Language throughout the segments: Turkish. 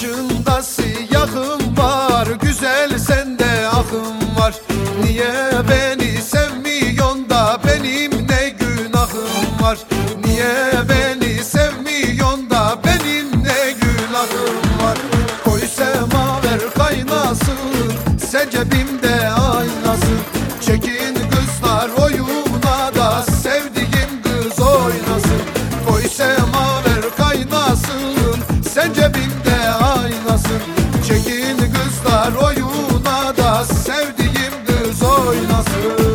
Başında siyahım var, güzel sende ahım var. Niye beni sevmiyorsun da benim ne günahım var? Niye beni sevmiyorsun da benim ne günahım var? Koy semaver kaynasın, sen cebimde aynasın. Çekin kızlar oyuna da sevdiğim kız oynasın. Koy semaver kaynasın, sen cebimde aynasın. Çekin kızlar oyuna da sevdiğim kız oynasın.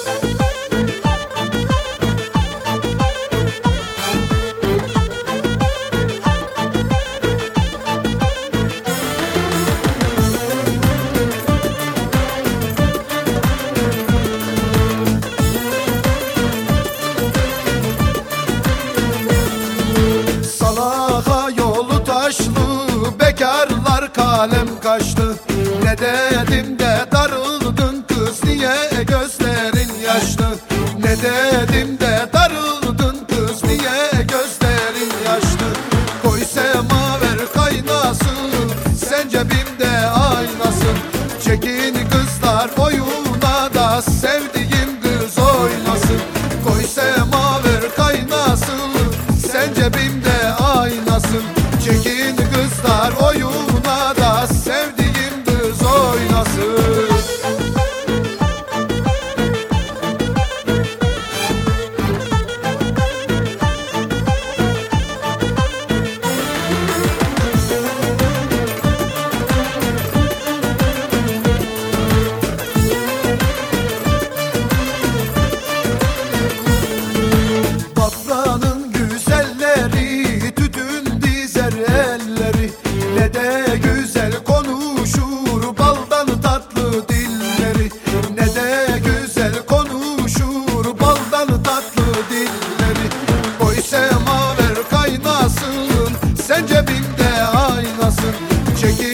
Salaha yolu taşlı, bekarlar kalem kaçtı. Ne dedim de darıldın kız, niye gözlerin yaşlı? Ne dedim de darıldın kız, niye gözlerin yaşlı? Koy semaver kaynasın, sen cebimde aynasın. Çekin kızlar oyuna da sevdiğim kız oynasın. Koy semaver kaynasın, sen cebimde aynasın. Çekin kızlar oyuna da sevdiğim kız oynasın. Bafra'nın güzelleri tütün dizer elleri. Ne de güzel konuşur baldan tatlı dilleri. Ne de güzel konuşur baldan tatlı dilleri. Koy semaver kaynasın, sen cebimde aynasın. Çekin